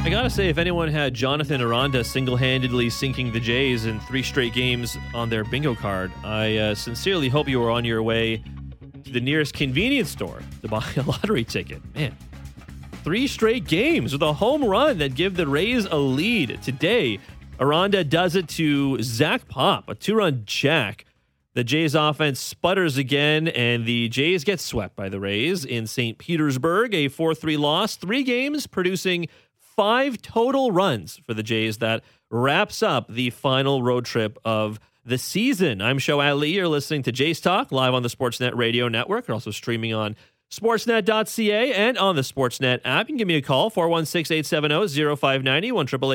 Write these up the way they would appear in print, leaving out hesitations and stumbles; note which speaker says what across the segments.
Speaker 1: I gotta say, if anyone had Jonathan Aranda single-handedly sinking the Jays in 3 straight games on their bingo card, I sincerely hope you were on your way to the nearest convenience store to buy a lottery ticket. Man, 3 straight games with a home run that give the Rays a lead. Today, Aranda does it to Zach Pop, a 2-run jack. The Jays offense sputters again, and the Jays get swept by the Rays in St. Petersburg, a 4-3 loss. 3 games producing 5 total runs for the Jays. That wraps up the final road trip of the season. I'm Show Ali. You're listening to Jays Talk live on the Sportsnet Radio Network. We're also streaming on sportsnet.ca and on the Sportsnet app. You can give me a call, 416-870-0590,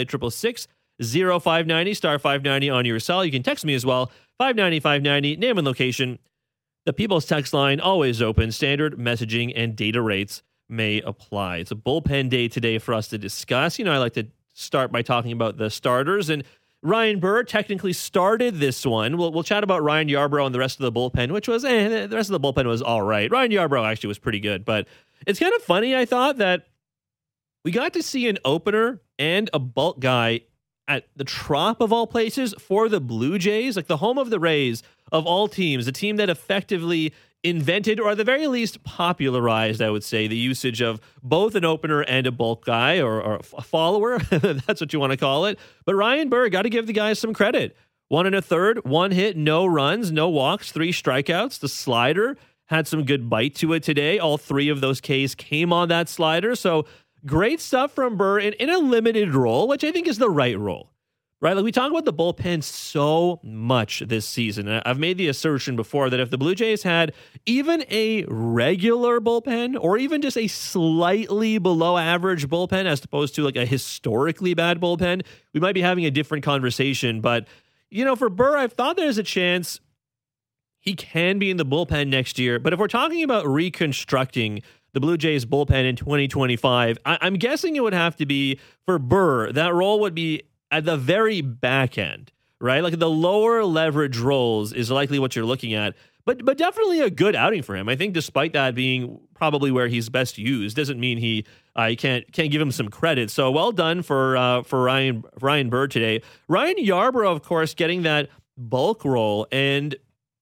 Speaker 1: 1-888-666-0590, star 590 on your cell. You can text me as well, 590-590, name and location. The People's Text line always open. Standard messaging and data rates may apply. It's a bullpen day today for us to discuss. You know, I like to start by talking about the starters, and Ryan Burr technically started this one. We'll chat about Ryan Yarbrough and the rest of the bullpen, which was, the rest of the bullpen was all right. Ryan Yarbrough actually was pretty good, but it's kind of funny, I thought, that we got to see an opener and a bulk guy at the Trop of all places for the Blue Jays, like the home of the Rays of all teams, a team that effectively invented, or at the very least popularized, I would say, the usage of both an opener and a bulk guy, or a follower. That's what you want to call it. But Ryan Burr, got to give the guys some credit. 1 1/3, 1 hit, no runs, no walks, 3 strikeouts. The slider had some good bite to it today. All 3 of those Ks came on that slider. So great stuff from Burr in a limited role, which I think is the right role. Right, like we talk about the bullpen so much this season. And I've made the assertion before that if the Blue Jays had even a regular bullpen, or even just a slightly below average bullpen as opposed to like a historically bad bullpen, we might be having a different conversation. But, you know, for Burr, I've thought there's a chance he can be in the bullpen next year. But if we're talking about reconstructing the Blue Jays bullpen in 2025, I'm guessing it would have to be for Burr. That role would be at the very back end, right? Like the lower leverage roles is likely what you're looking at, but definitely a good outing for him. I think despite that being probably where he's best used, doesn't mean he can't give him some credit. So well done for Ryan Burr today. Ryan Yarbrough, of course, getting that bulk role, and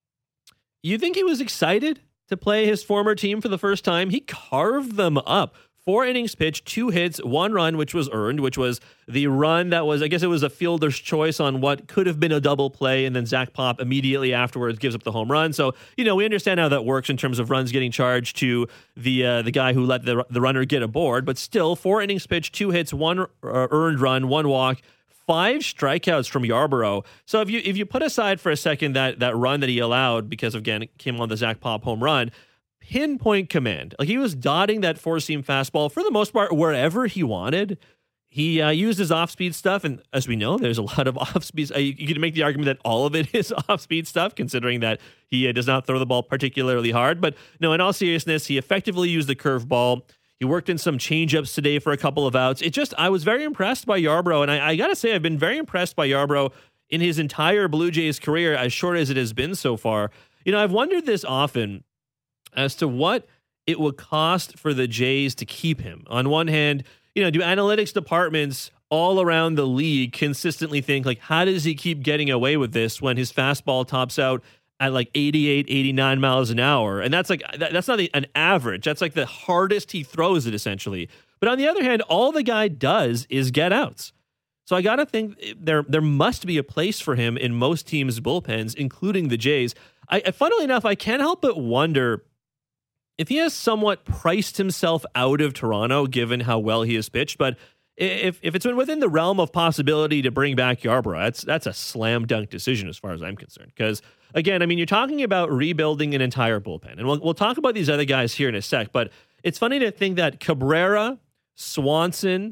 Speaker 1: you think he was excited to play his former team for the first time? He carved them up. 4 innings pitched, 2 hits, 1 run, which was earned, which was the run that was, I guess it was a fielder's choice on what could have been a double play, and then Zach Pop immediately afterwards gives up the home run. So, you know, we understand how that works in terms of runs getting charged to the guy who let the runner get aboard, but still, 4 innings pitched, 2 hits, 1 earned run, 1 walk, 5 strikeouts from Yarbrough. So if you put aside for a second that run that he allowed, because again, it came on the Zach Pop home run, pinpoint command. Like he was dotting that 4-seam fastball for the most part wherever he wanted. He used his off-speed stuff, and as we know, there's a lot of off-speed. You could make the argument that all of it is off-speed stuff, considering that he does not throw the ball particularly hard. But no, in all seriousness, he effectively used the curveball. He worked in some changeups today for a couple of outs. I was very impressed by Yarbrough, and I got to say, I've been very impressed by Yarbrough in his entire Blue Jays career, as short as it has been so far. You know, I've wondered this often as to what it would cost for the Jays to keep him. On one hand, you know, do analytics departments all around the league consistently think, like, how does he keep getting away with this when his fastball tops out at like 88, 89 miles an hour? And that's like, that's not an average. That's like the hardest he throws it, essentially. But on the other hand, all the guy does is get outs. So I got to think there must be a place for him in most teams' bullpens, including the Jays. Funnily enough, I can't help but wonder if he has somewhat priced himself out of Toronto, given how well he has pitched. But if it's been within the realm of possibility to bring back Yarbrough, that's a slam dunk decision as far as I'm concerned. Because again, I mean, you're talking about rebuilding an entire bullpen, and we'll talk about these other guys here in a sec. But it's funny to think that Cabrera, Swanson,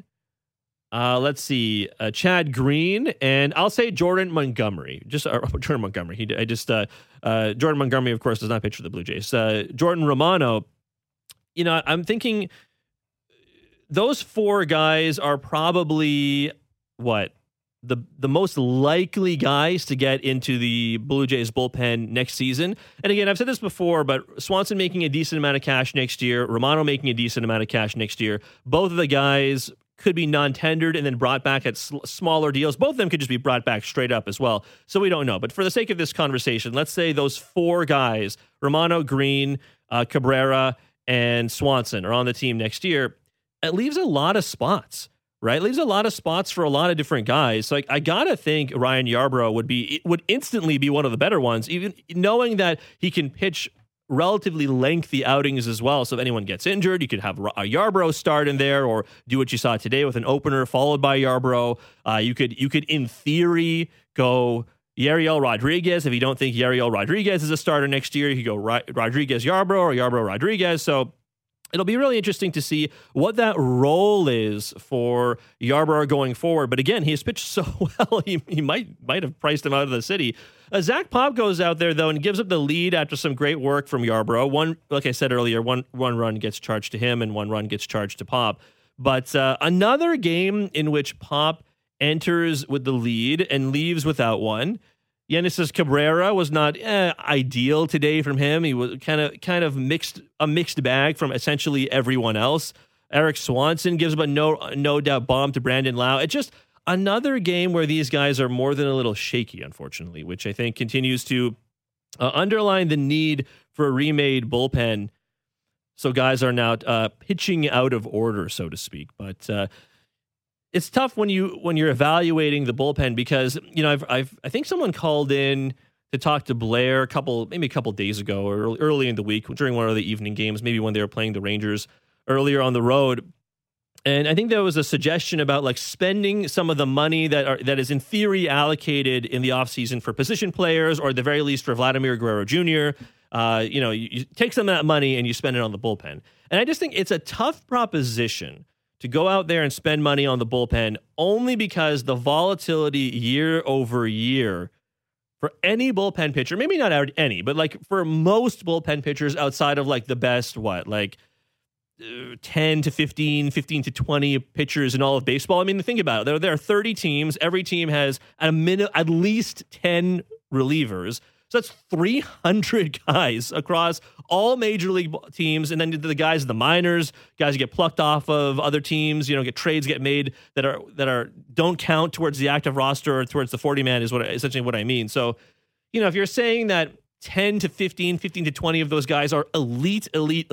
Speaker 1: Chad Green, and I'll say Jordan Montgomery. Jordan Montgomery. Jordan Montgomery, of course, does not pitch for the Blue Jays. Jordan Romano. You know, I'm thinking those 4 guys are probably the most likely guys to get into the Blue Jays bullpen next season. And again, I've said this before, but Swanson making a decent amount of cash next year, Romano making a decent amount of cash next year. Both of the guys could be non-tendered and then brought back at smaller deals. Both of them could just be brought back straight up as well. So we don't know. But for the sake of this conversation, let's say those 4 guys, Romano, Green, Cabrera, and Swanson, are on the team next year. It leaves a lot of spots, right? It leaves a lot of spots for a lot of different guys. So I gotta think Ryan Yarbrough would instantly be one of the better ones, even knowing that he can pitch relatively lengthy outings as well. So if anyone gets injured, you could have a Yarbrough start in there, or do what you saw today with an opener followed by Yarbrough. You could in theory go Yariel Rodriguez. If you don't think Yariel Rodriguez is a starter next year, you could go Rodriguez Yarbrough or Yarbrough Rodriguez. So it'll be really interesting to see what that role is for Yarbrough going forward. But again, he has pitched so well, he might have priced him out of the city. Zach Pop goes out there, though, and gives up the lead after some great work from Yarbrough. Like I said earlier, one run gets charged to him and 1 run gets charged to Pop. But another game in which Pop enters with the lead and leaves without one. Yenisys Cabrera was not ideal today from him. He was kind of a mixed bag from essentially everyone else. Eric Swanson gives up a no doubt bomb to Brandon Lau. It's just another game where these guys are more than a little shaky, unfortunately, which I think continues to underline the need for a remade bullpen. So guys are now pitching out of order, so to speak. But it's tough when you're evaluating the bullpen because I think someone called in to talk to Blair maybe a couple days ago or early in the week during one of the evening games, maybe when they were playing the Rangers earlier on the road. And I think there was a suggestion about like spending some of the money that is in theory allocated in the offseason for position players, or at the very least for Vladimir Guerrero Jr. You take some of that money and you spend it on the bullpen. And I just think it's a tough proposition to go out there and spend money on the bullpen only because the volatility year over year for any bullpen pitcher, maybe not any, but like for most bullpen pitchers outside of like the best, 10 to 15 to 20 pitchers in all of baseball. I mean, think about it. There are 30 teams. Every team has at least 10 relievers. So that's 300 guys across all major league teams. And then the guys in the minors, guys who get plucked off of other teams, trades get made that don't count towards the active roster or towards the 40 man is essentially what I mean. So, if you're saying that 10 to 15 to 20 of those guys are elite,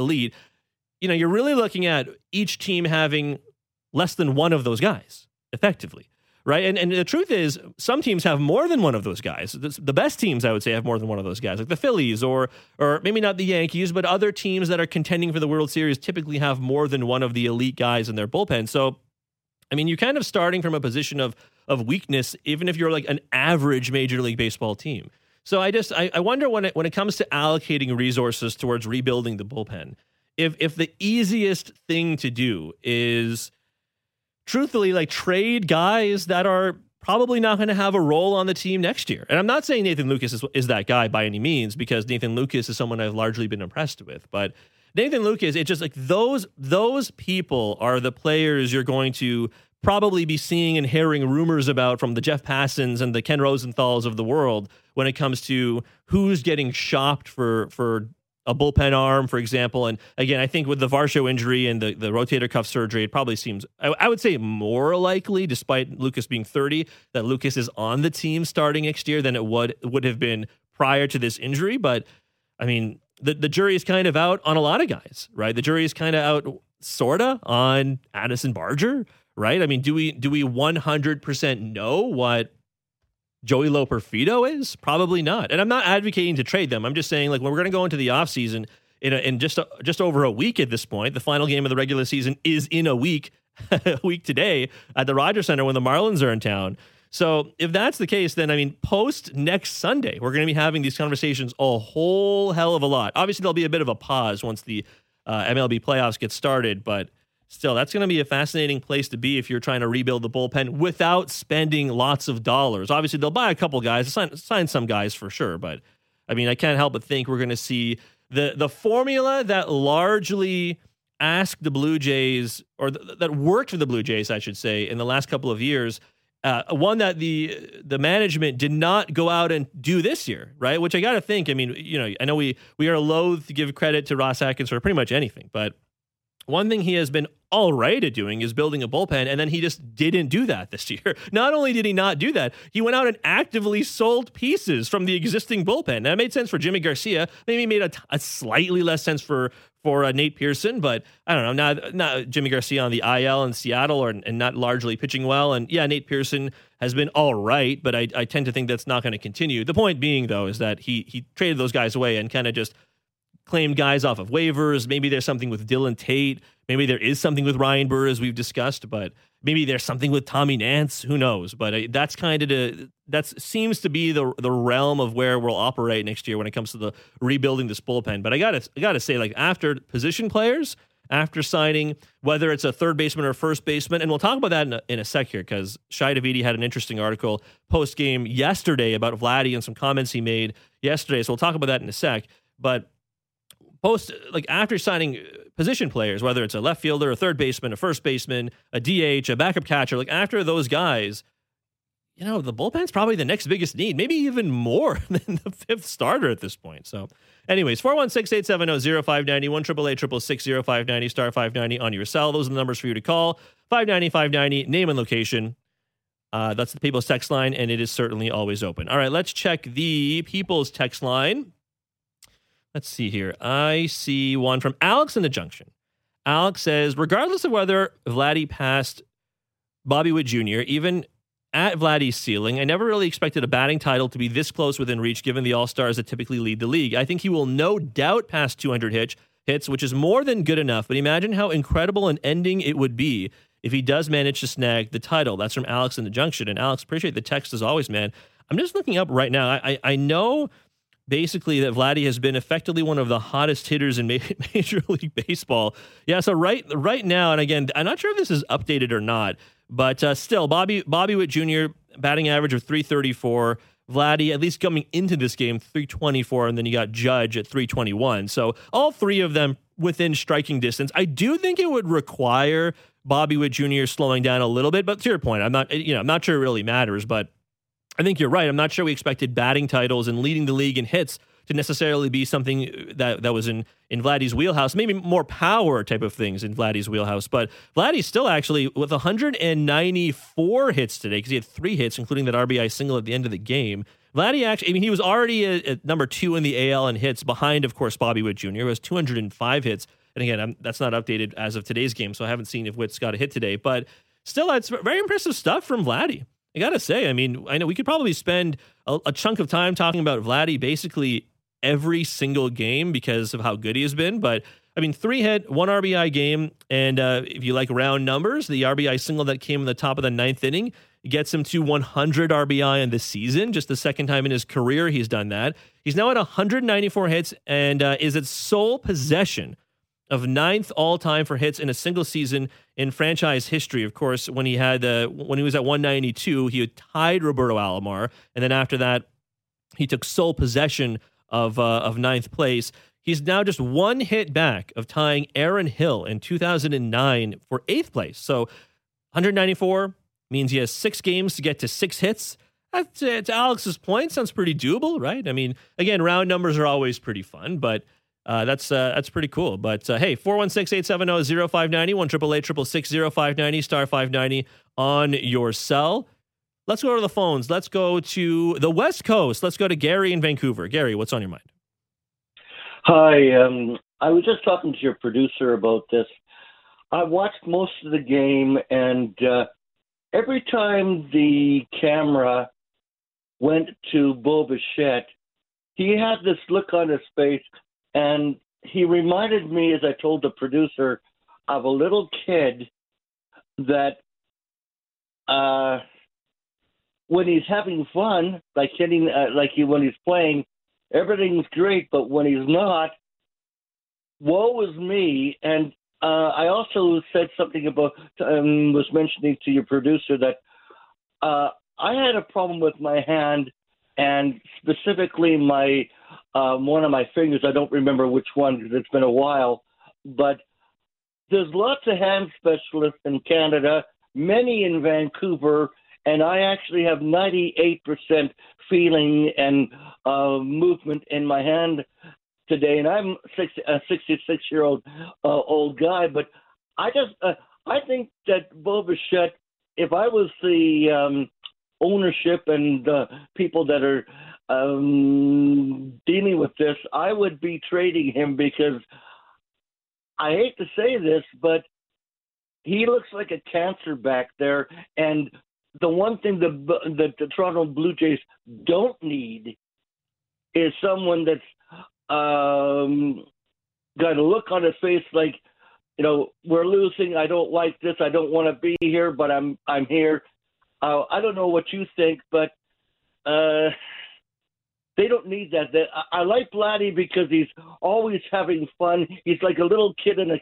Speaker 1: you're really looking at each team having less than one of those guys, effectively, right? And the truth is, some teams have more than one of those guys. The best teams, I would say, have more than one of those guys, like the Phillies or maybe not the Yankees, but other teams that are contending for the World Series typically have more than one of the elite guys in their bullpen. So, I mean, you're kind of starting from a position of weakness, even if you're like an average Major League Baseball team. So I wonder when it comes to allocating resources towards rebuilding the bullpen, if the easiest thing to do is truthfully like trade guys that are probably not going to have a role on the team next year. And I'm not saying Nathan Lukes is that guy by any means, because Nathan Lukes is someone I've largely been impressed with. But Nathan Lukes, it's just like those people are the players you're going to probably be seeing and hearing rumors about from the Jeff Passons and the Ken Rosenthals of the world when it comes to who's getting shopped for a bullpen arm, for example. And again, I think with the Varsho injury and the rotator cuff surgery, it probably seems, I would say, more likely, despite Lukes being 30, that Lukes is on the team starting next year than it would have been prior to this injury. But I mean, the jury is kind of out on a lot of guys, right? The jury is kind of out, sorta, on Addison Barger, right? I mean, do we 100% know what Joey Loperfido is? Probably not. And I'm not advocating to trade them. I'm just saying, like, when we're going to go into the offseason in just over a week at this point, the final game of the regular season is in a week today at the Rogers Center when the Marlins are in town. So if that's the case, then, I mean, post next Sunday, we're going to be having these conversations a whole hell of a lot. Obviously, there'll be a bit of a pause once the MLB playoffs get started, but still, that's going to be a fascinating place to be if you're trying to rebuild the bullpen without spending lots of dollars. Obviously, they'll buy a couple guys, sign some guys for sure, but I mean, I can't help but think we're going to see the formula that largely asked the Blue Jays, or that worked for the Blue Jays, I should say, in the last couple of years. One that the management did not go out and do this year, right? Which I got to think, I mean, I know we are loath to give credit to Ross Atkins for pretty much anything, but one thing he has been all right at doing is building a bullpen, and then he just didn't do that this year. Not only did he not do that, he went out and actively sold pieces from the existing bullpen. That made sense for Jimmy Garcia. Maybe made a slightly less sense for Nate Pearson, but I don't know, not Jimmy Garcia on the IL in Seattle and not largely pitching well. And yeah, Nate Pearson has been all right, but I tend to think that's not going to continue. The point being, though, is that he traded those guys away and kind of just claimed guys off of waivers. Maybe there's something with Dylan Tate. Maybe there is something with Ryan Burr, as we've discussed, but maybe there's something with Tommy Nance. Who knows? But that's kind of that seems to be the realm of where we'll operate next year when it comes to the rebuilding this bullpen. But I gotta say, like, after position players, after signing, whether it's a third baseman or first baseman, and we'll talk about that in a sec here, because Shai Davidi had an interesting article post game yesterday about Vladdy and some comments he made yesterday. So we'll talk about that in a sec. But after signing position players, whether it's a left fielder, a third baseman, a first baseman, a DH, a backup catcher, like after those guys, the bullpen's probably the next biggest need, maybe even more than the fifth starter at this point. So anyways, 416-870-0590, 1-888-666-0590, star 590 on your cell. Those are the numbers for you to call. 590-590, name and location. That's the People's text line, and it is certainly always open. All right, let's check the People's text line. Let's see here. I see one from Alex in the Junction. Alex says, regardless of whether Vladdy passed Bobby Witt Jr., even at Vladdy's ceiling, I never really expected a batting title to be this close within reach, given the All-Stars that typically lead the league. I think he will no doubt pass 200 hits, which is more than good enough, but imagine how incredible an ending it would be if he does manage to snag the title. That's from Alex in the Junction. And Alex, appreciate the text as always, man. I'm just looking up right now. I know basically that Vladdy has been effectively one of the hottest hitters in Major League Baseball. Yeah, so right now, and again, I'm not sure if this is updated or not, but still, Bobby Witt Jr., batting average of 334. Vladdy, at least coming into this game, 324, and then you got Judge at 321. So all three of them within striking distance. I do think it would require Bobby Witt Jr. slowing down a little bit, but to your point, I'm not sure it really matters, but I think you're right. I'm not sure we expected batting titles and leading the league in hits to necessarily be something that was in Vladdy's wheelhouse. Maybe more power type of things in Vladdy's wheelhouse. But Vladdy's still actually with 194 hits today, because he had 3 hits, including that RBI single at the end of the game. Vladdy actually, he was already at number 2 in the AL in hits, behind, of course, Bobby Witt Jr., who has 205 hits. And again, that's not updated as of today's game, so I haven't seen if Witt's got a hit today. But still, that's very impressive stuff from Vladdy. I got to say, I know we could probably spend a chunk of time talking about Vladdy basically every single game because of how good he has been. But, 3 hit, 1 RBI game. And if you like round numbers, the RBI single that came in the top of the 9th inning gets him to 100 RBI in the season. Just the second time in his career he's done that. He's now at 194 hits and is at sole possession of 9th all-time for hits in a single season in franchise history. Of course, when he was at 192, he had tied Roberto Alomar, and then after that, he took sole possession of 9th place. He's now just 1 hit back of tying Aaron Hill in 2009 for 8th place. So 194 means he has 6 games to get to 6 hits. To Alex's point, sounds pretty doable, right? Again, round numbers are always pretty fun, but that's pretty cool. But hey, 416-870-0590, 1-888-666-0590, star 590 on your cell. Let's go to the phones. Let's go to the West Coast. Let's go to Gary in Vancouver. Gary, what's on your mind?
Speaker 2: Hi. I was just talking to your producer about this. I watched most of the game, and every time the camera went to Bo Bichette, he had this look on his face. And he reminded me, as I told the producer, of a little kid that when he's having fun, like hitting, when he's playing, everything's great. But when he's not, woe is me. And I also said something about, was mentioning to your producer that I had a problem with my hand, and specifically my one of my fingers. I don't remember which one because it's been a while. But there's lots of hand specialists in Canada, many in Vancouver, and I actually have 98% feeling and movement in my hand today. And I'm a 66-year-old old guy, but I think that Bo Bichette, if I was the ownership and people that are dealing with this, I would be trading him because I hate to say this, but he looks like a cancer back there. And the one thing that the Toronto Blue Jays don't need is someone that's got a look on his face like, we're losing. I don't like this. I don't want to be here, but I'm here. I don't know what you think, but they don't need that. I like Vladdy because he's always having fun. He's like a little kid in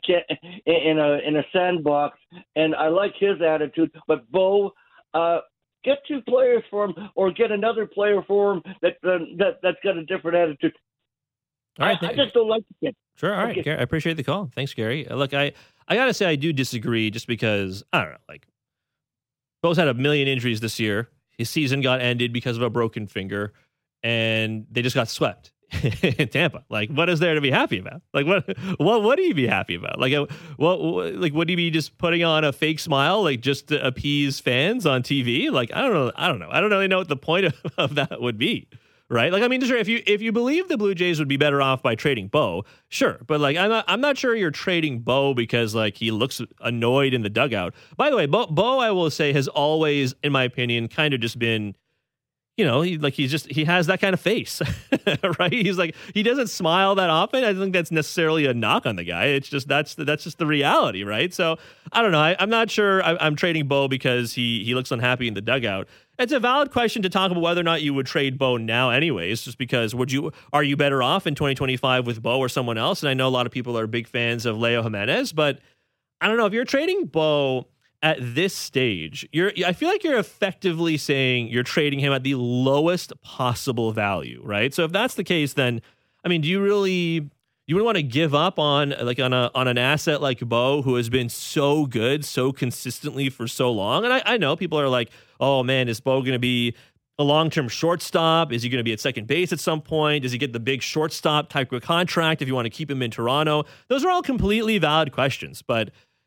Speaker 2: a sandbox, and I like his attitude. But Bo, get two players for him, or get another player for him that's got a different attitude.
Speaker 1: All right,
Speaker 2: I just don't like the kid.
Speaker 1: Sure. All right,
Speaker 2: Okay.
Speaker 1: Gary, I appreciate the call. Thanks, Gary. Look, I gotta say I do disagree, just because I don't know. Like, Bo's had a million injuries this year. His season got ended because of a broken finger, and they just got swept in Tampa. Like, what is there to be happy about? Like, what would he be happy about? Like, would he be just putting on a fake smile, like just to appease fans on TV? Like, I don't know. I don't really know what the point of that would be. Right? Like, I mean, sure, if you believe the Blue Jays would be better off by trading Bo, sure. But like, I'm not sure you're trading Bo because like he looks annoyed in the dugout. By the way, Bo, I will say, has always, in my opinion, kind of just been, he has that kind of face, right? He's like, he doesn't smile that often. I don't think that's necessarily a knock on the guy. It's just that's just the reality, right? So I don't know. I'm not sure I'm trading Bo because he looks unhappy in the dugout. It's a valid question to talk about whether or not you would trade Bo now anyways, just because are you better off in 2025 with Bo or someone else? And I know a lot of people are big fans of Leo Jimenez, but I don't know, if you're trading Bo at this stage, I feel like you're effectively saying you're trading him at the lowest possible value, right? So if that's the case, then I mean, you would want to give up on an asset like Bo, who has been so good so consistently for so long? And I know people are like, oh man, is Bo going to be a long-term shortstop? Is he going to be at second base at some point? Does he get the big shortstop type of contract if you want to keep him in Toronto? Those are all completely valid questions. But,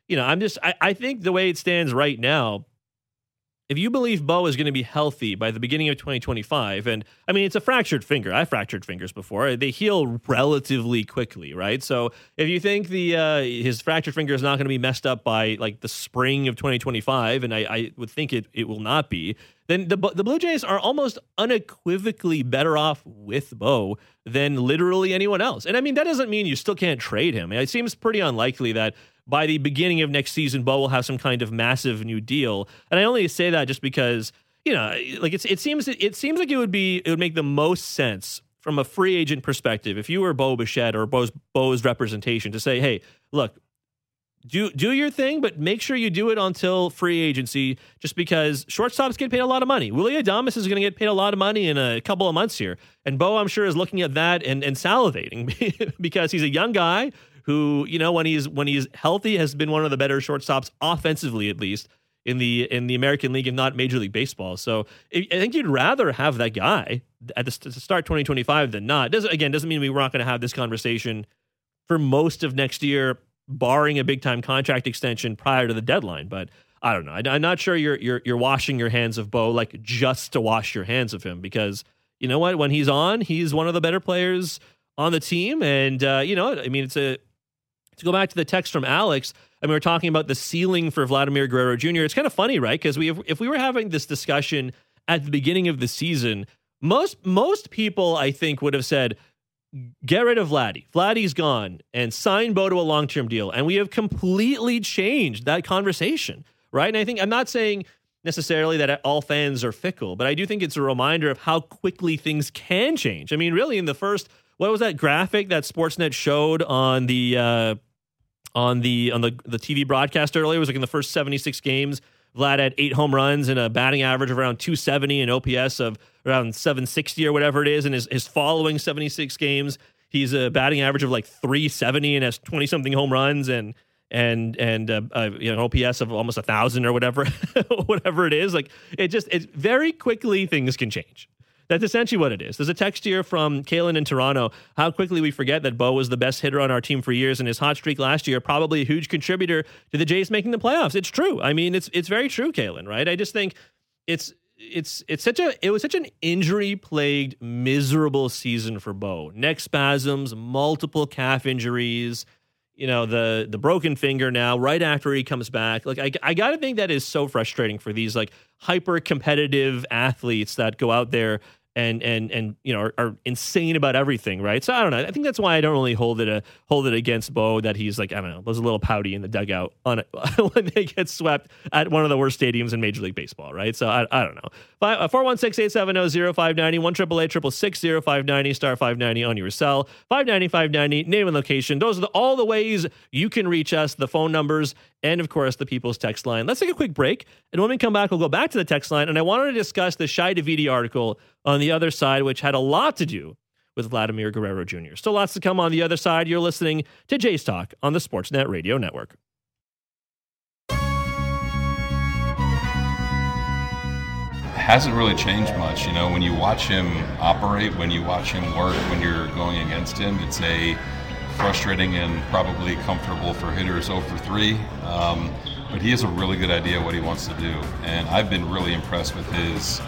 Speaker 1: I think the way it stands right now, if you believe Bo is going to be healthy by the beginning of 2025, and I mean, it's a fractured finger. I fractured fingers before. They heal relatively quickly, right? So if you think his fractured finger is not going to be messed up by like the spring of 2025, and I would think it will not be, then the Blue Jays are almost unequivocally better off with Bo than literally anyone else. And I mean, that doesn't mean you still can't trade him. It seems pretty unlikely that by the beginning of next season, Bo will have some kind of massive new deal. And I only say that just because, like it seems like it would make the most sense from a free agent perspective if you were Bo Bichette or Bo's representation to say, hey, look, do your thing, but make sure you do it until free agency, just because shortstops get paid a lot of money. Willy Adames is going to get paid a lot of money in a couple of months here. And Bo, I'm sure, is looking at that and salivating because he's a young guy who, when he's healthy, has been one of the better shortstops offensively, at least in the American League, if not Major League Baseball. So I think you'd rather have that guy to start 2025 than not. Doesn't mean we're not going to have this conversation for most of next year, barring a big time contract extension prior to the deadline. But I don't know. I'm not sure you're washing your hands of Bo like just to wash your hands of him, because you know what? When he's on, he's one of the better players on the team. And I mean, to go back to the text from Alex, I mean, we're talking about the ceiling for Vladimir Guerrero Jr. It's kind of funny, right? Because if we were having this discussion at the beginning of the season, most people, I think, would have said, get rid of Vladdy. Vladdy's gone, and sign Bo to a long-term deal. And we have completely changed that conversation, right? And I'm not saying necessarily that all fans are fickle, but I do think it's a reminder of how quickly things can change. I mean, really, in the first, what was that graphic that Sportsnet showed on the TV broadcast earlier? It was like in the first 76 games, Vlad had 8 home runs and a batting average of around 270 and OPS of around 760 or whatever it is. And his following 76 games, he's a batting average of like 370 and has 20 something home runs and OPS of almost 1,000 or whatever, whatever it is. Like it very quickly things can change. That's essentially what it is. There's a text here from Kalen in Toronto. How quickly we forget that Bo was the best hitter on our team for years, and his hot streak last year probably a huge contributor to the Jays making the playoffs. It's true. I mean, it's very true, Kalen, right? I just think it was such an injury-plagued, miserable season for Bo. Neck spasms, multiple calf injuries, the broken finger now right after he comes back. Like I got to think that is so frustrating for these like hyper competitive athletes that go out there and are insane about everything, right? So I don't know. I think that's why I don't really hold it against Bo that he's like, I don't know, was a little pouty in the dugout on it when they get swept at one of the worst stadiums in Major League Baseball, right? So I don't know. 416-870-0590, 1-888-660-0590, star 590 on your cell, 590, name and location. Those are all the ways you can reach us, the phone numbers, and of course, the People's Text line. Let's take a quick break, and when we come back, we'll go back to the text line, and I wanted to discuss the Shi Davidi article on the other side, which had a lot to do with Vladimir Guerrero Jr. Still lots to come on the other side. You're listening to Jays Talk on the Sportsnet Radio Network.
Speaker 3: Hasn't really changed much. When you watch him operate, when you watch him work, when you're going against him, it's a frustrating and probably comfortable for hitters 0 for 3. But he has a really good idea what he wants to do. And I've been really impressed with his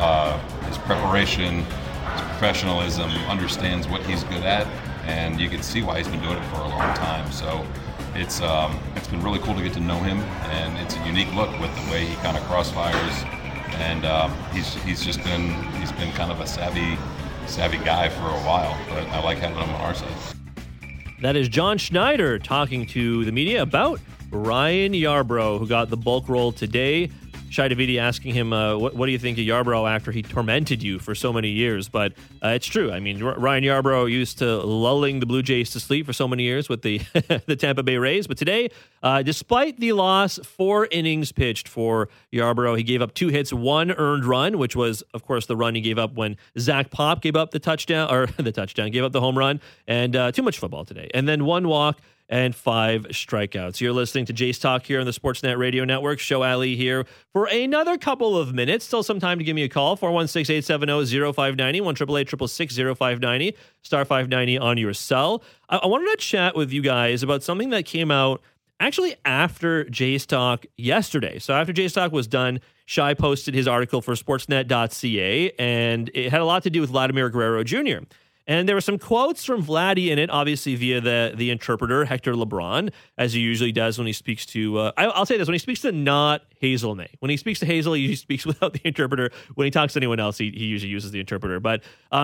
Speaker 3: preparation, his professionalism, understands what he's good at, and you can see why he's been doing it for a long time. So it's been really cool to get to know him, and it's a unique look with the way he kind of crossfires. And he's been kind of a savvy guy for a while, but I like having him on our side.
Speaker 1: That is John Schneider talking to the media about Ryan Yarbrough, who got the bulk role today. Shi Davidi asking him, what do you think of Yarbrough after he tormented you for so many years? But it's true. I mean, Ryan Yarbrough used to lulling the Blue Jays to sleep for so many years with the the Tampa Bay Rays. But today, despite the loss, 4 innings pitched for Yarbrough. He gave up 2 hits, 1 earned run, which was, of course, the run he gave up when Zach Pop gave up gave up the home run, and too much football today. And then 1 walk and 5 strikeouts. You're listening to Jays Talk here on the Sportsnet Radio Network. Show Ali here for another couple of minutes. Still some time to give me a call. 416-870-0590, 1-888-660-0590, star 590 on your cell. I wanted to chat with you guys about something that came out actually after Jays Talk yesterday. So after Jays Talk was done, Shi posted his article for sportsnet.ca, and it had a lot to do with Vladimir Guerrero Jr., and there were some quotes from Vladdy in it, obviously via the interpreter, Hector LeBron, as he usually does when he speaks to, I'll say this, when he speaks to not Hazel May. When he speaks to Hazel, he usually speaks without the interpreter. When he talks to anyone else, he usually uses the interpreter. But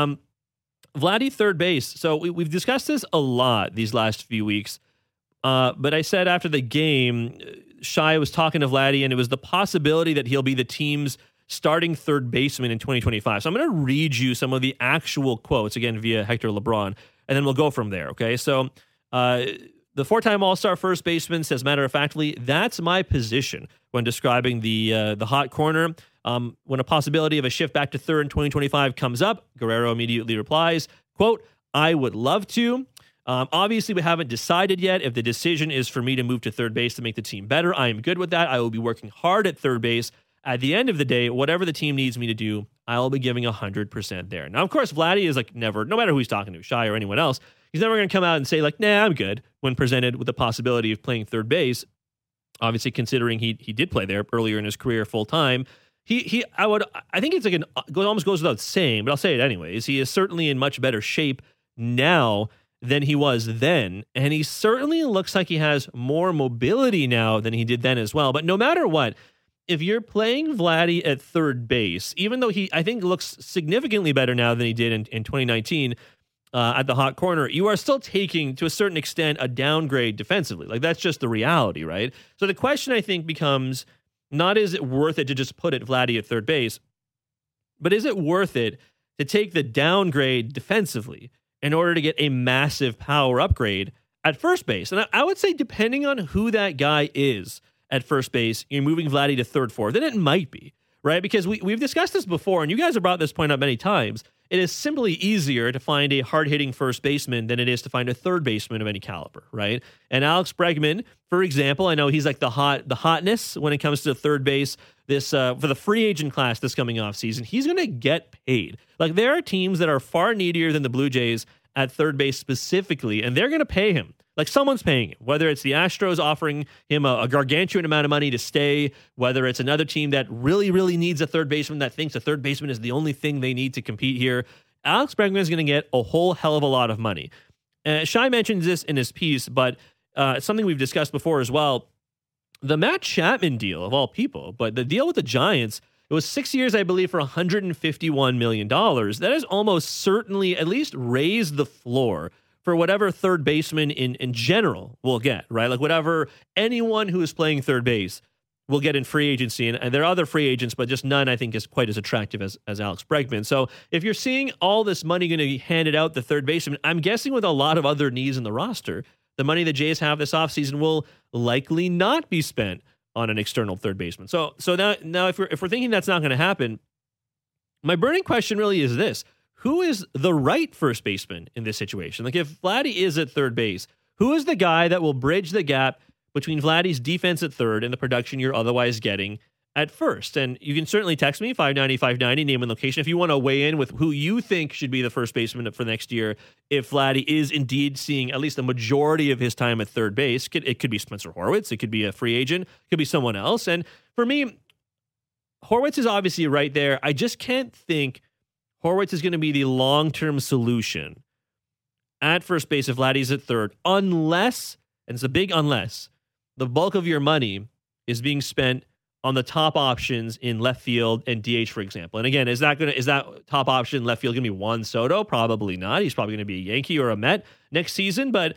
Speaker 1: Vladdy, third base. So we've discussed this a lot these last few weeks. But I said after the game, Shi was talking to Vladdy, and it was the possibility that he'll be the team's starting third baseman in 2025. So I'm going to read you some of the actual quotes, again, via Hector LeBron, and then we'll go from there, okay? So the 4-time All-Star first baseman says, matter-of-factly, that's my position when describing the hot corner. When a possibility of a shift back to third in 2025 comes up, Guerrero immediately replies, quote, I would love to. Obviously, we haven't decided yet if the decision is for me to move to third base to make the team better. I am good with that. I will be working hard at third base. At the end of the day, whatever the team needs me to do, I'll be giving 100% there. Now, of course, Vladdy is like never, no matter who he's talking to, Shi or anyone else, he's never going to come out and say like, nah, I'm good when presented with the possibility of playing third base. Obviously, considering he did play there earlier in his career full time, I think it's like almost goes without saying, but I'll say it anyways. He is certainly in much better shape now than he was then, and he certainly looks like he has more mobility now than he did then as well. But no matter what, if you're playing Vladdy at third base, even though he, I think, looks significantly better now than he did in 2019 at the hot corner, you are still taking, to a certain extent, a downgrade defensively. Like, that's just the reality, right? So the question, I think, becomes, not is it worth it to just put Vladdy at third base, but is it worth it to take the downgrade defensively in order to get a massive power upgrade at first base? And I would say, depending on who that guy is at first base, you're moving Vladdy to third, fourth, then it might be, right? Because we've discussed this before, and you guys have brought this point up many times. it is simply easier to find a hard-hitting first baseman than it is to find a third baseman of any caliber, right? And Alex Bregman, for example, I know he's like the hotness when it comes to third base. This for the free agent class this coming off season, he's going to get paid. Like, there are teams that are far needier than the Blue Jays at third base specifically, and they're going to pay him. Like, someone's paying him, whether it's the Astros offering him a gargantuan amount of money to stay, whether it's another team that really, really needs a third baseman that thinks a third baseman is the only thing they need to compete here. Alex Bregman is going to get a whole hell of a lot of money. Shai mentions this in his piece, but something we've discussed before as well. The Matt Chapman deal, of all people, but the deal with the Giants, it was 6 years, I believe, for $151 million. That has almost certainly at least raised the floor for whatever third baseman in general will get, right? Like, whatever anyone who is playing third base will get in free agency. And there are other free agents, but just none, I think, is quite as attractive as Alex Bregman. So if you're seeing all this money going to be handed out to third baseman, I'm guessing with a lot of other needs in the roster, the money the Jays have this offseason will likely not be spent on an external third baseman. So now if we're thinking that's not going to happen, my burning question really is this: who is the right first baseman in this situation? Like, if Vladdy is at third base, who is the guy that will bridge the gap between Vladdy's defense at third and the production you're otherwise getting at first? And you can certainly text me, 590-590, name and location, if you want to weigh in with who you think should be the first baseman for next year if Vladdy is indeed seeing at least a majority of his time at third base. It could be Spencer Horwitz. It could be a free agent. It could be someone else. And for me, Horwitz is obviously right there. I just can't think Horwitz is going to be the long-term solution at first base if Vladdy's at third, unless, and it's a big unless, the bulk of your money is being spent on the top options in left field and DH, for example. And again, is that top option left field going to be Juan Soto? Probably not. He's probably going to be a Yankee or a Met next season. But,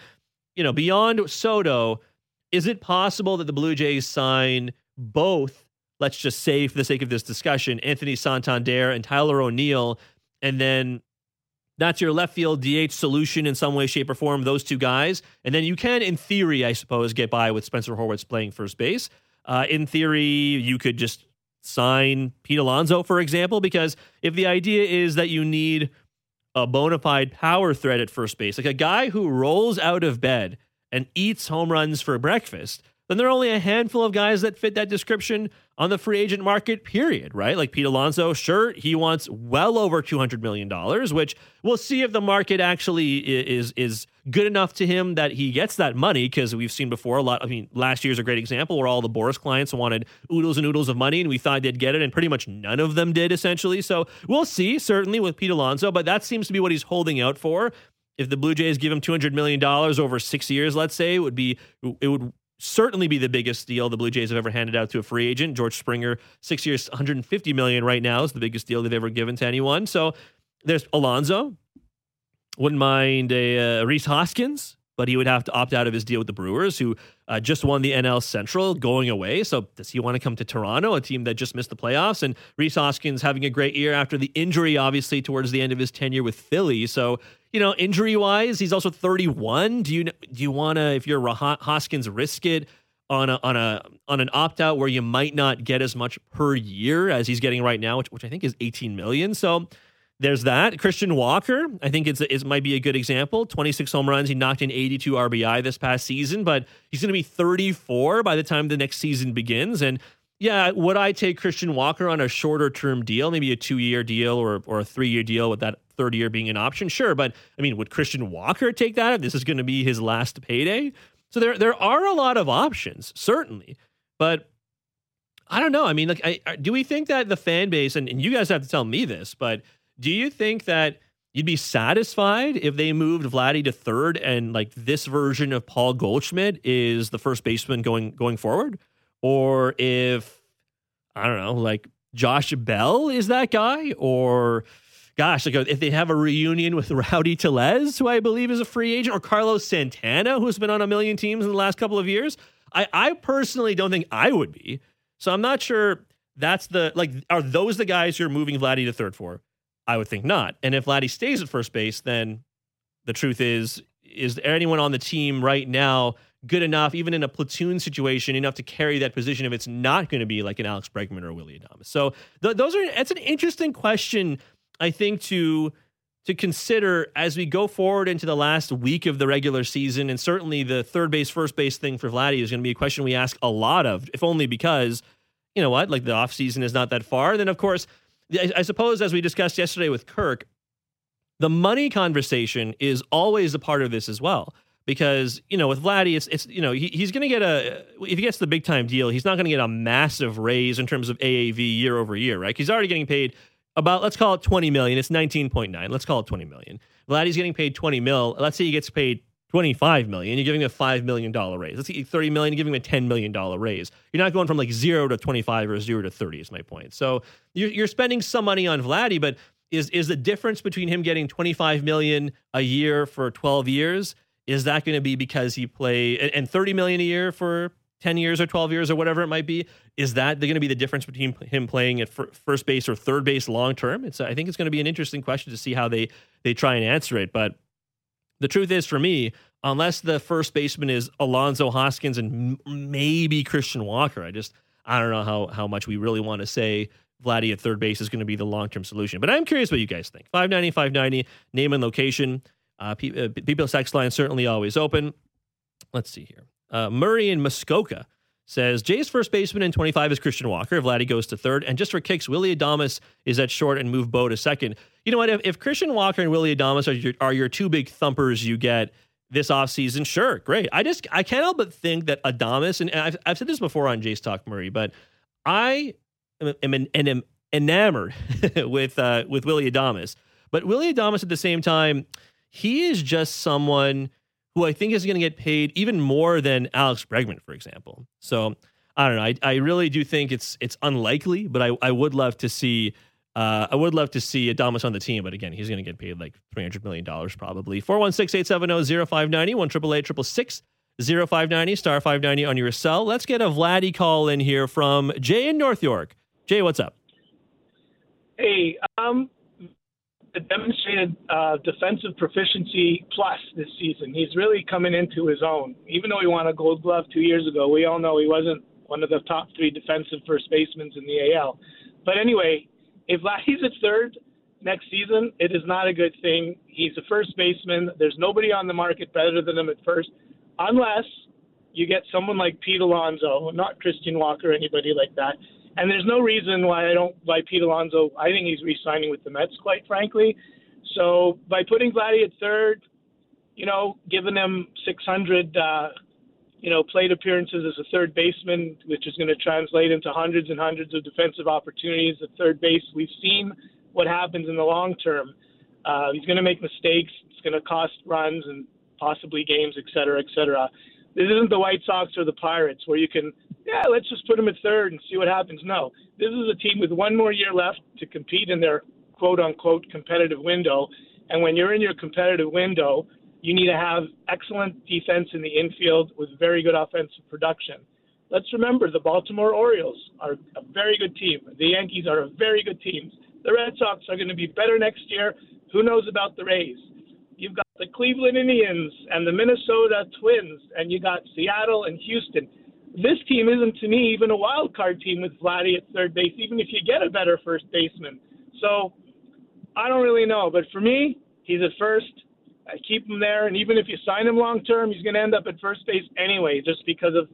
Speaker 1: beyond Soto, is it possible that the Blue Jays sign both, let's just say for the sake of this discussion, Anthony Santander and Tyler O'Neill, and then that's your left field DH solution in some way, shape, or form, those two guys. And then you can, in theory, I suppose, get by with Spencer Horwitz playing first base. In theory, you could just sign Pete Alonso, for example, because if the idea is that you need a bona fide power threat at first base, like a guy who rolls out of bed and eats home runs for breakfast, then there are only a handful of guys that fit that description on the free agent market, period, right? Like Pete Alonso, sure, he wants well over $200 million, which we'll see if the market actually is good enough to him that he gets that money, because we've seen before last year's a great example where all the Boris clients wanted oodles and oodles of money, and we thought they'd get it, and pretty much none of them did, essentially. So we'll see, certainly, with Pete Alonso, but that seems to be what he's holding out for. If the Blue Jays give him $200 million over 6 years, let's say, it would certainly be the biggest deal the Blue Jays have ever handed out to a free agent. George Springer, 6 years, $150 million right now is the biggest deal they've ever given to anyone. So there's Alonso. Wouldn't mind a Rhys Hoskins, but he would have to opt out of his deal with the Brewers, who just won the NL Central, going away. So does he want to come to Toronto, a team that just missed the playoffs? And Rhys Hoskins having a great year after the injury, obviously, towards the end of his tenure with Philly. So, injury-wise, he's also 31. Do you want to, if you're Hoskins, risk it on an opt-out where you might not get as much per year as he's getting right now, which I think is $18 million. So there's that. Christian Walker, I think it might be a good example. 26 home runs. He knocked in 82 RBI this past season, but he's going to be 34 by the time the next season begins. And yeah, would I take Christian Walker on a shorter term deal, maybe a 2-year deal or a 3-year deal with that third year being an option? Sure. But would Christian Walker take that if this is going to be his last payday? So there are a lot of options, certainly. But I don't know. Do we think that the fan base, and you guys have to tell me this, but do you think that you'd be satisfied if they moved Vladdy to third and this version of Paul Goldschmidt is the first baseman going forward? Or if, I don't know, Josh Bell is that guy? Or, gosh, if they have a reunion with Rowdy Tellez, who I believe is a free agent, or Carlos Santana, who's been on a million teams in the last couple of years, I personally don't think I would be. So I'm not sure that's are those the guys you're moving Vladdy to third for? I would think not. And if Vladdy stays at first base, then the truth is there anyone on the team right now good enough, even in a platoon situation, enough to carry that position if it's not going to be like an Alex Bregman or a Willy Adames? So that's an interesting question I think, to consider as we go forward into the last week of the regular season, and certainly the third base, first base thing for Vladdy is going to be a question we ask a lot of, if only because, you know what, like the offseason is not that far. Then, of course, I suppose, as we discussed yesterday with Kirk, the money conversation is always a part of this as well. Because, you know, with Vladdy, it's he's going to get if he gets the big time deal, he's not going to get a massive raise in terms of AAV year over year, right? He's already getting paid about, let's call it 20 million. It's 19.9. Let's call it 20 million. Vladdy's getting paid 20 mil. Let's say he gets paid 25 million. You're giving him a $5 million raise. Let's say 30 million, you're giving him a $10 million raise. You're not going from like 0 to 25 or 0 to 30 is my point. So you're spending some money on Vladdy, but is the difference between him getting 25 million a year for 12 years, is that going to be because he and 30 million a year for 10 years or 12 years or whatever it might be? Is that going to be the difference between him playing at first base or third base long term? I think it's going to be an interesting question to see how they try and answer it. But the truth is, for me, unless the first baseman is Alonzo Hoskins and maybe Christian Walker, I don't know how much we really want to say Vladdy at third base is going to be the long-term solution. But I'm curious what you guys think. 590, name and location. People's text line certainly always open. Let's see here. Murray in Muskoka says, Jay's first baseman in 25 is Christian Walker. Vladdy goes to third. And just for kicks, Willy Adames is at short and move Bo to second. You know what? If Christian Walker and Willy Adames are your two big thumpers you get this offseason, sure, great. I can't help but think that Adames, and I've said this before on Jay's Talk, Murray, but I am enamored with Willy Adames. But Willy Adames at the same time, he is just someone who I think is going to get paid even more than Alex Bregman, for example. So I don't know. I really do think it's unlikely, but I would love to see Adames on the team. But again, he's going to get paid like $300 million probably. 416-870-0590, 1-888-666-0590, star 590 on your cell. Let's get a Vladdy call in here from Jay in North York. Jay, what's up?
Speaker 4: Hey, demonstrated defensive proficiency plus this season. He's really coming into his own. Even though he won a Gold Glove 2 years ago, we all know he wasn't one of the top three defensive first basemen in the AL. But anyway, if Vladdy's at third next season, it is not a good thing. He's a first baseman. There's nobody on the market better than him at first, unless you get someone like Pete Alonso, not Christian Walker or anybody like that. And there's no reason why Pete Alonso, I think he's re-signing with the Mets, quite frankly. So by putting Vladdy at third, giving him 600, plate appearances as a third baseman, which is going to translate into hundreds and hundreds of defensive opportunities at third base. We've seen what happens in the long term. He's going to make mistakes. It's going to cost runs and possibly games, et cetera, et cetera. This isn't the White Sox or the Pirates where you can, let's just put him at third and see what happens. No, this is a team with one more year left to compete in their quote-unquote competitive window. And when you're in your competitive window, you need to have excellent defense in the infield with very good offensive production. Let's remember the Baltimore Orioles are a very good team. The Yankees are a very good team. The Red Sox are going to be better next year. Who knows about the Rays? You've got the Cleveland Indians and the Minnesota Twins, and you got Seattle and Houston. This team isn't, to me, even a wild card team with Vladdy at third base, even if you get a better first baseman. So I don't really know. But for me, he's at first. I keep him there. And even if you sign him long term, he's going to end up at first base anyway, just because of,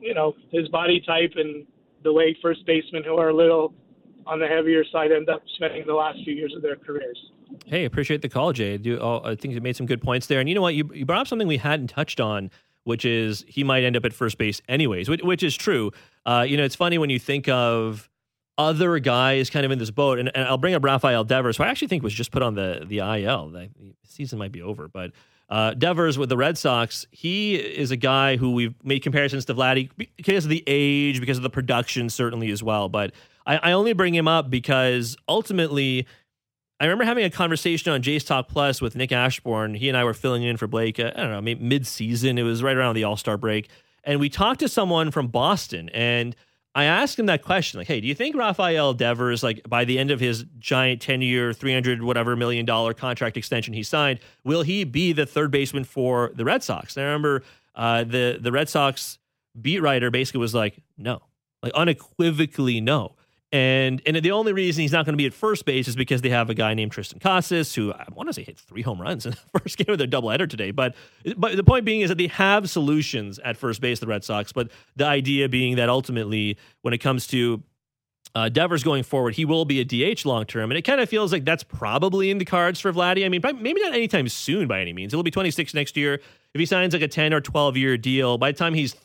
Speaker 4: his body type and the way first basemen who are a little on the heavier side end up spending the last few years of their careers.
Speaker 1: Hey, appreciate the call, Jay. I think you made some good points there. And you know what? You brought up something we hadn't touched on, which is he might end up at first base anyways, which is true. It's funny when you think of other guys kind of in this boat, and I'll bring up Rafael Devers, who I actually think was just put on the IL. The season might be over, but Devers with the Red Sox, he is a guy who we've made comparisons to Vladdy because of the age, because of the production certainly as well. But I only bring him up because ultimately, I remember having a conversation on Jay's Talk Plus with Nick Ashbourne. He and I were filling in for Blake, I don't know, maybe mid-season. It was right around the All-Star break. And we talked to someone from Boston, and I asked him that question, like, hey, do you think Rafael Devers, like by the end of his giant 10-year, $300 million contract extension he signed, will he be the third baseman for the Red Sox? And I remember the Red Sox beat writer basically was like, no, like unequivocally no. And the only reason he's not going to be at first base is because they have a guy named Tristan Casas, who I want to say hit 3 home runs in the first game of their doubleheader today. But the point being is that they have solutions at first base, the Red Sox. But the idea being that ultimately, when it comes to Devers going forward, he will be a DH long term, and it kind of feels like that's probably in the cards for Vladdy. I mean, maybe not anytime soon by any means. He'll be 26 next year. If he signs like a 10 or 12-year deal, by the time he's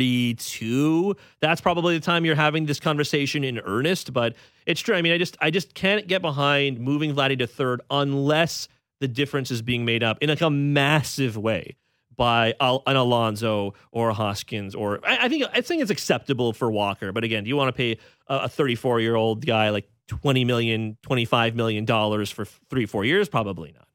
Speaker 1: 32, that's probably the time you're having this conversation in earnest. But it's true. I mean, I just can't get behind moving Vladdy to third unless the difference is being made up in like a massive way by an Alonso or a Hoskins, or I think it's acceptable for Walker. But again, do you want to pay a 34-year-old guy like $20 million, $25 million for 3-4 years? Probably not.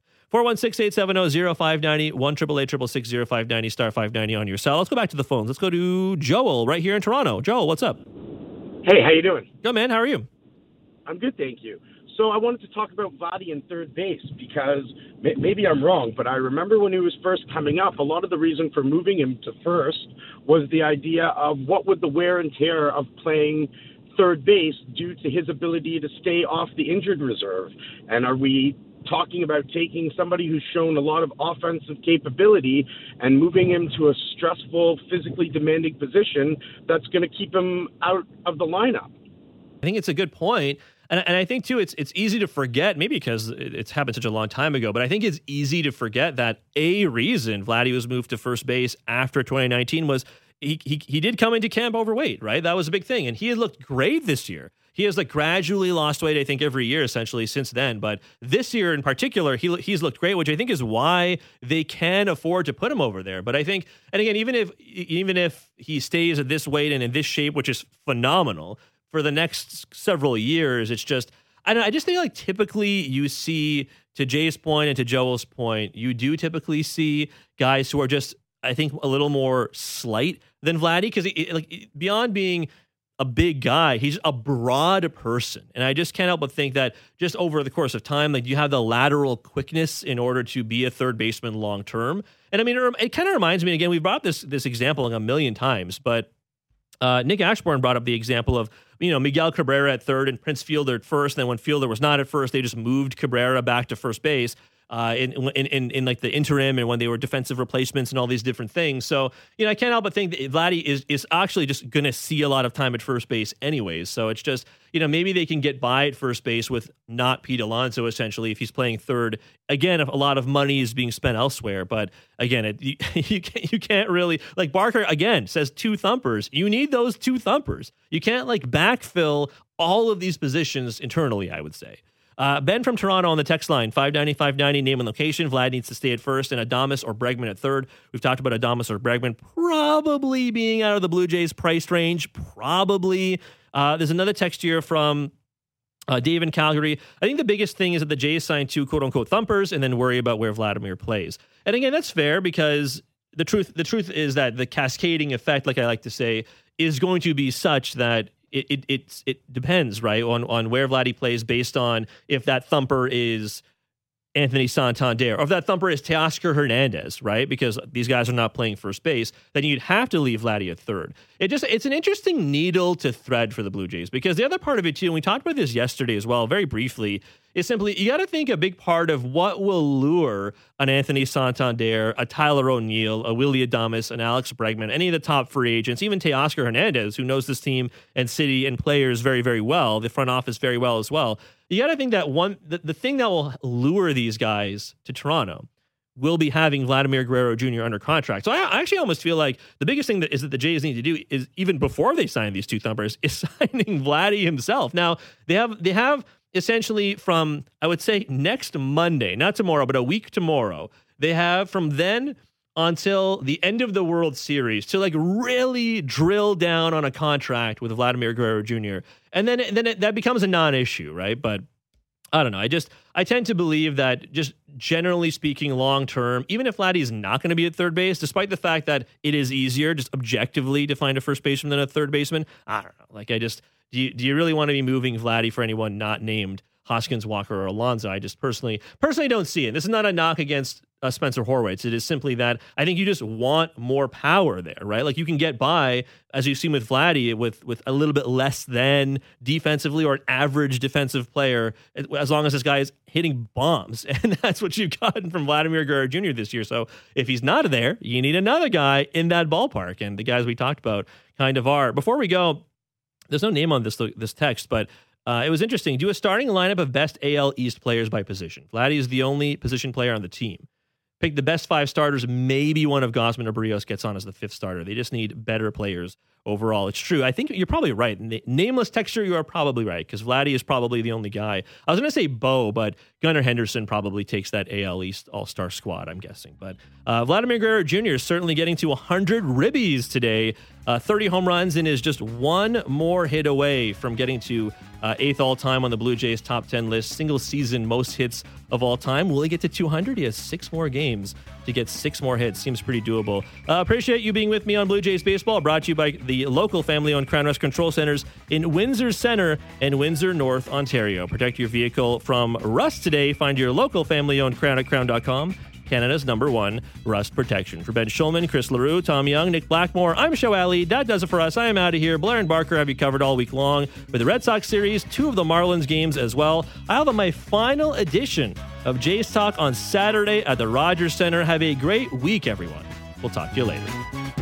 Speaker 1: 416-870-0590, 1-888-666-0590, star 590 on your cell. Let's go back to the phones. Let's go to Joel right here in Toronto. Joel, what's up?
Speaker 5: Hey, how you doing?
Speaker 1: Good, man. How are you?
Speaker 5: I'm good, thank you. So I wanted to talk about Vladdy in third base because maybe I'm wrong, but I remember when he was first coming up, a lot of the reason for moving him to first was the idea of what would the wear and tear of playing third base do to his ability to stay off the injured reserve. And are we talking about taking somebody who's shown a lot of offensive capability and moving him to a stressful, physically demanding position that's going to keep him out of the lineup?
Speaker 1: I think it's a good point. And I think, too, it's easy to forget, maybe because it's happened such a long time ago, but I think it's easy to forget that a reason Vladdy was moved to first base after 2019 was he did come into camp overweight, right? That was a big thing. And he had looked great this year. He has like gradually lost weight, I think, every year essentially since then. But this year in particular, he's looked great, which I think is why they can afford to put him over there. But I think, and again, even if he stays at this weight and in this shape, which is phenomenal, for the next several years, it's just, I just think like typically you see, to Jay's point and to Joel's point, you do typically see guys who are just, I think, a little more slight than Vladdy, because like beyond being a big guy, he's a broad person. And I just can't help but think that just over the course of time, like you have the lateral quickness in order to be a third baseman long term. And I mean, it kind of reminds me, again, we've brought this example like a million times, but Nick Ashbourne brought up the example of, Miguel Cabrera at third and Prince Fielder at first. And then when Fielder was not at first, they just moved Cabrera back to first base in like the interim and when they were defensive replacements and all these different things. So, I can't help but think that Vladdy is actually just going to see a lot of time at first base anyways. So it's just, maybe they can get by at first base with not Pete Alonso, essentially, if he's playing third. Again, if a lot of money is being spent elsewhere. But again, you can't really, like Barker, again, says 2 thumpers. You need those 2 thumpers. You can't like backfill all of these positions internally, I would say. Ben from Toronto on the text line, 590-590, name and location. Vlad needs to stay at first, and Adames or Bregman at third. We've talked about Adames or Bregman probably being out of the Blue Jays' price range. Probably. There's another text here from Dave in Calgary. I think the biggest thing is that the Jays signed 2 quote-unquote thumpers and then worry about where Vladimir plays. And again, that's fair because the truth is that the cascading effect, like I like to say, is going to be such that it depends, right, on where Vladdy plays based on if that thumper is Anthony Santander or if that thumper is Teoscar Hernandez, right? Because these guys are not playing first base, then you'd have to leave Vladdy at third. It's an interesting needle to thread for the Blue Jays because the other part of it too, and we talked about this yesterday as well, very briefly, is simply you got to think a big part of what will lure an Anthony Santander, a Tyler O'Neill, a Willy Adames, an Alex Bregman, any of the top free agents, even Teoscar Hernandez, who knows this team and city and players very, very well, the front office very well as well. You got to think that the thing that will lure these guys to Toronto will be having Vladimir Guerrero Jr. under contract. So I actually almost feel like the biggest thing that the Jays need to do is, even before they sign these 2 thumpers, is signing Vladdy himself. Now, they have essentially from, I would say, next Monday, not tomorrow, but a week tomorrow, they have from then until the end of the World Series to like really drill down on a contract with Vladimir Guerrero Jr. And then that becomes a non-issue, right? But I don't know. I tend to believe that just generally speaking, long term, even if Vladdy is not going to be at third base, despite the fact that it is easier just objectively to find a first baseman than a third baseman, I don't know. Like do you really want to be moving Vladdy for anyone not named Hoskins, Walker, or Alonso? I just personally don't see it. This is not a knock against Spencer Horwitz. It is simply that I think you just want more power there, right? Like you can get by, as you've seen with Vladdy, with a little bit less than defensively or an average defensive player, as long as this guy is hitting bombs. And that's what you've gotten from Vladimir Guerrero Jr. this year. So if he's not there, you need another guy in that ballpark. And the guys we talked about kind of are. Before we go, there's no name on this text, but it was interesting. Do a starting lineup of best AL East players by position. Vladdy is the only position player on the team. Pick the best 5 starters. Maybe one of Gausman or Barrios gets on as the 5th starter. They just need better players overall. It's true. I think you're probably right. Nameless texture, you are probably right, because Vladdy is probably the only guy. I was going to say Bo, but Gunnar Henderson probably takes that AL East All-Star squad, I'm guessing. But Vladimir Guerrero Jr. is certainly getting to 100 ribbies today. 30 home runs and is just one more hit away from getting to 8th all-time on the Blue Jays top 10 list. Single season most hits of all time. Will he get to 200? He has 6 more games to get 6 more hits. Seems pretty doable. Appreciate you being with me on Blue Jays Baseball. Brought to you by the local family-owned Crown Rust Control Centers in Windsor Center and Windsor North, Ontario. Protect your vehicle from rust today. Find your local family-owned Crown at crown.com. Canada's #1 rust protection. For Ben Schulman, Chris LaRue, Tom Young, Nick Blackmore, I'm Show Ali. That does it for us. I am out of here. Blair and Barker have you covered all week long with the Red Sox series, 2 of the Marlins games as well. I'll have my final edition of Jays Talk on Saturday at the Rogers Center. Have a great week, everyone. We'll talk to you later.